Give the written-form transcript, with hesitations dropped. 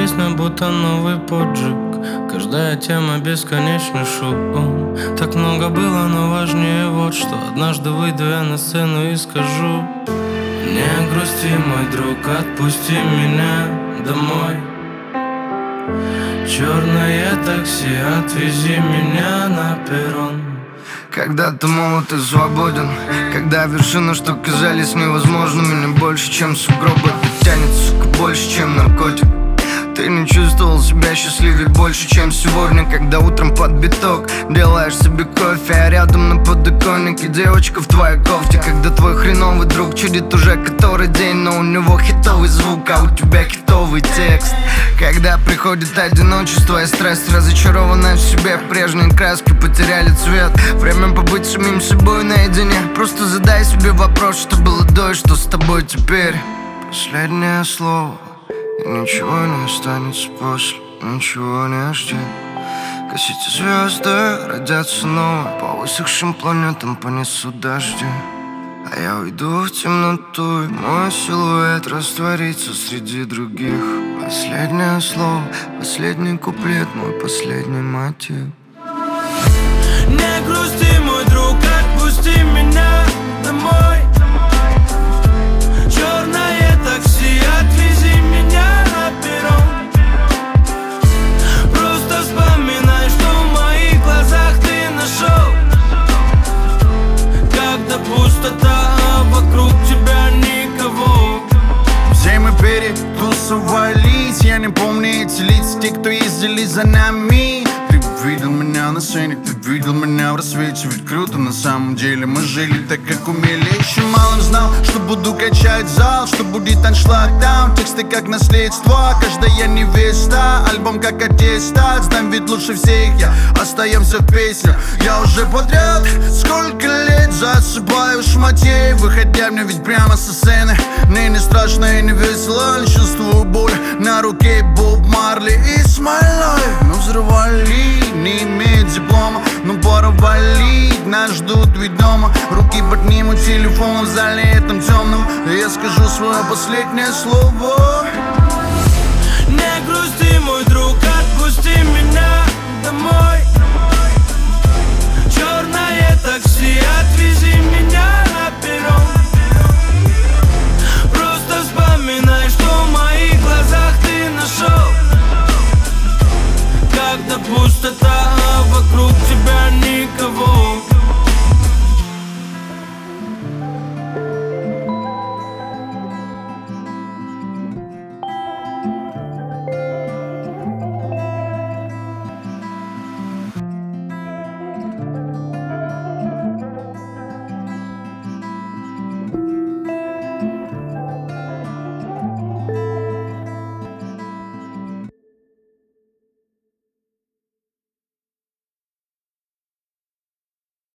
песня будто новый поджиг. Каждая тема бесконечный шум. Так много было, но важнее вот что. Однажды выйду я на сцену и скажу: не грусти, мой друг, отпусти меня домой. Черное такси, отвези меня на перрон. Когда ты молод и свободен, когда вершины, что казались невозможными, не больше, чем сугробы, это тянет, сука, больше, чем наркотик. Ты не чувствовал себя счастливее больше, чем сегодня, когда утром под биток делаешь себе кофе, а рядом на подоконнике девочка в твоей кофте. Когда твой хреновый друг чудит уже который день, но у него хитовый звук, а у тебя хитовый текст. Когда приходит одиночество и стресс, разочарованная в себе, в прежней краске потеряли цвет. Время побыть самим собой наедине. Просто задай себе вопрос, что было до и что с тобой теперь. Последнее слово, и ничего не останется после, ничего не жди. Гасите звезды, родятся новые, по высохшим планетам понесут дожди. А я уйду в темноту, и мой силуэт растворится среди других. Последнее слово, последний куплет, мой последний мотив. Не грусти, мой друг, отпусти меня домой. Черное такси, отвези меня на перрон. Просто вспоминай, что в моих глазах ты нашел. Когда пустота, а вокруг тебя никого. Все мы перетусовались, я не помню эти лица, те, кто ездили за нами. Ты видел меня на сцене, ты видел меня в рассвете. Ведь круто, на самом деле мы жили так, как умели. Еще мало знал, что буду качать зал, что будет аншлаг там. Тексты как наследство, каждая невеста. Альбом как аттестат, знам ведь лучше всех я. Остаемся в песнях, я уже подряд сколько лет засыпаю в шмате. Выходя мне ведь прямо со сцены. Мне не страшно и не весело, лишь чувствую боль на руке Боб Марли и Smile Life. Мы взрывали, не имеет диплома, но пора валить, нас ждут ведь дома. Руки поднимут телефон в зале этом темном, и я скажу свое последнее слово. Не грусти, мой друг, отпусти меня домой. Черное такси, отвези меня на перрон. Просто вспоминай, что в моих глазах ты нашел. Когда пустота, а вокруг тебя никого.